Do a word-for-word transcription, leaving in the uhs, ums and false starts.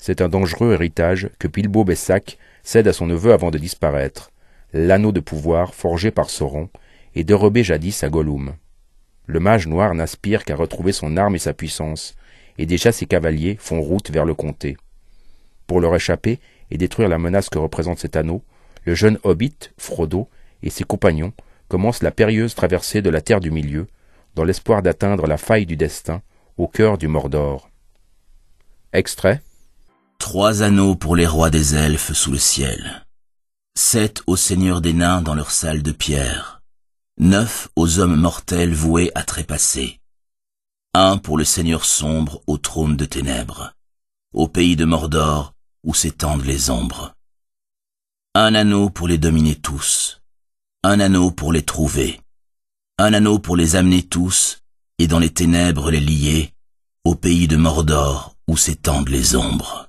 C'est un dangereux héritage que Bilbo Bessac cède à son neveu avant de disparaître, l'anneau de pouvoir forgé par Sauron et dérobé jadis à Gollum. Le mage noir n'aspire qu'à retrouver son arme et sa puissance, et déjà ses cavaliers font route vers le comté. Pour leur échapper et détruire la menace que représente cet anneau, le jeune hobbit, Frodo, et ses compagnons commencent la périlleuse traversée de la Terre du Milieu, dans l'espoir d'atteindre la faille du destin, au cœur du Mordor. Extrait. Trois anneaux pour les rois des elfes sous le ciel. Sept aux seigneurs des nains dans leur salle de pierre. Neuf aux hommes mortels voués à trépasser. Un pour le seigneur sombre au trône de ténèbres, au pays de Mordor où s'étendent les ombres. Un anneau pour les dominer tous. Un anneau pour les trouver. Un anneau pour les amener tous, et dans les ténèbres les lier, au pays de Mordor où s'étendent les ombres.